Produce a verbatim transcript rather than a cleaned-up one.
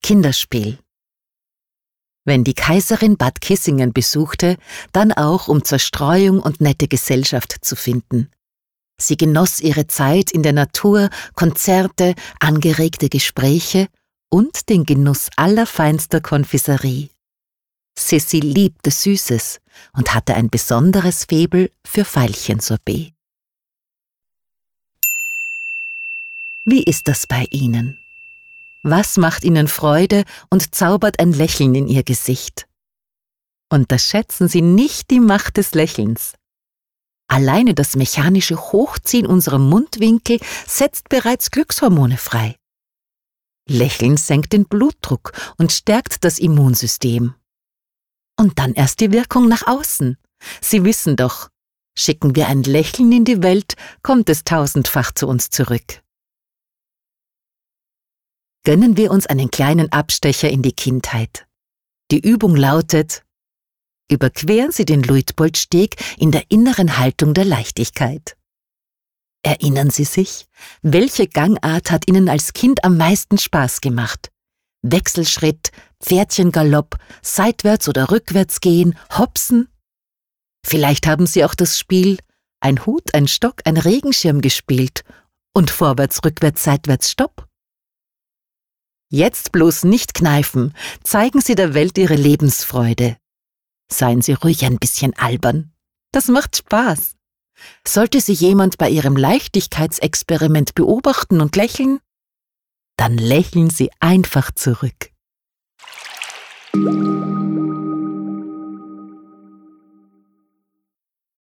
Kinderspiel. Wenn die Kaiserin Bad Kissingen besuchte, dann auch, um Zerstreuung und nette Gesellschaft zu finden. Sie genoss ihre Zeit in der Natur, Konzerte, angeregte Gespräche und den Genuss allerfeinster Konfiserie. Sissi liebte Süßes und hatte ein besonderes Faible für Veilchensorbet. Wie ist das bei Ihnen? Was macht Ihnen Freude und zaubert ein Lächeln in Ihr Gesicht? Unterschätzen Sie nicht die Macht des Lächelns. Alleine das mechanische Hochziehen unserer Mundwinkel setzt bereits Glückshormone frei. Lächeln senkt den Blutdruck und stärkt das Immunsystem. Und dann erst die Wirkung nach außen. Sie wissen doch, schicken wir ein Lächeln in die Welt, kommt es tausendfach zu uns zurück. Gönnen wir uns einen kleinen Abstecher in die Kindheit. Die Übung lautet: Überqueren Sie den Luitpoldsteg in der inneren Haltung der Leichtigkeit. Erinnern Sie sich, welche Gangart hat Ihnen als Kind am meisten Spaß gemacht? Wechselschritt, Pferdchengalopp, seitwärts oder rückwärts gehen, hopsen? Vielleicht haben Sie auch das Spiel ein Hut, ein Stock, ein Regenschirm gespielt und vorwärts, rückwärts, seitwärts, Stopp. Jetzt bloß nicht kneifen, zeigen Sie der Welt Ihre Lebensfreude. Seien Sie ruhig ein bisschen albern. Das macht Spaß. Sollte Sie jemand bei Ihrem Leichtigkeitsexperiment beobachten und lächeln, dann lächeln Sie einfach zurück.